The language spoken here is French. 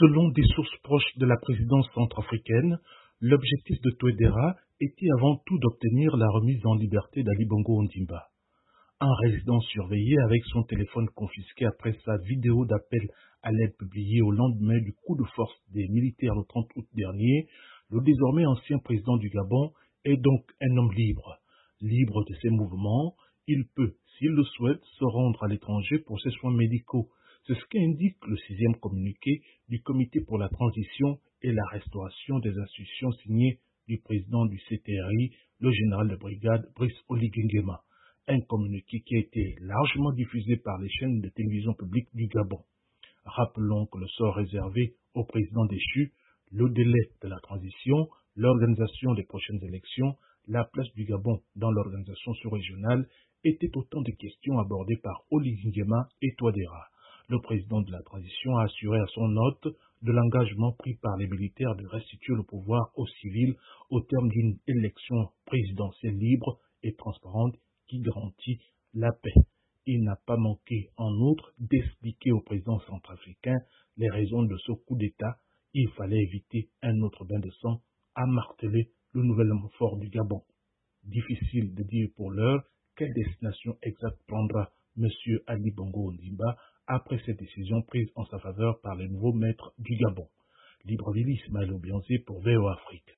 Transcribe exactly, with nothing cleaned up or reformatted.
Selon des sources proches de la présidence centrafricaine, l'objectif de Touadéra était avant tout d'obtenir la remise en liberté d'Ali Bongo Ondimba. Un résident surveillé avec son téléphone confisqué après sa vidéo d'appel à l'aide publiée au lendemain du coup de force des militaires le trente août dernier, le désormais ancien président du Gabon est donc un homme libre. Libre de ses mouvements, il peut, s'il le souhaite, se rendre à l'étranger pour ses soins médicaux. C'est ce qu'indique le sixième communiqué du Comité pour la transition et la restauration des institutions signé du président du C T R I, le général de brigade Brice Oligui Nguema. Un communiqué qui a été largement diffusé par les chaînes de télévision publiques du Gabon. Rappelons que le sort réservé au président déchu, le délai de la transition, l'organisation des prochaines élections, la place du Gabon dans l'organisation sous-régionale étaient autant de questions abordées par Oligui Nguema et Touadéra. Le président de la transition a assuré à son hôte de l'engagement pris par les militaires de restituer le pouvoir aux civils au terme d'une élection présidentielle libre et transparente qui garantit la paix. Il n'a pas manqué, en outre, d'expliquer au président centrafricain les raisons de ce coup d'État. Il fallait éviter un autre bain de sang, a martelé le nouvel homme fort du Gabon. Difficile de dire pour l'heure quelle destination exacte prendra M. Ali Bongo Ondimba après cette décision prise en sa faveur par les nouveaux maîtres du Gabon. Libreville, Ismaël Obianzi pour V O Afrique.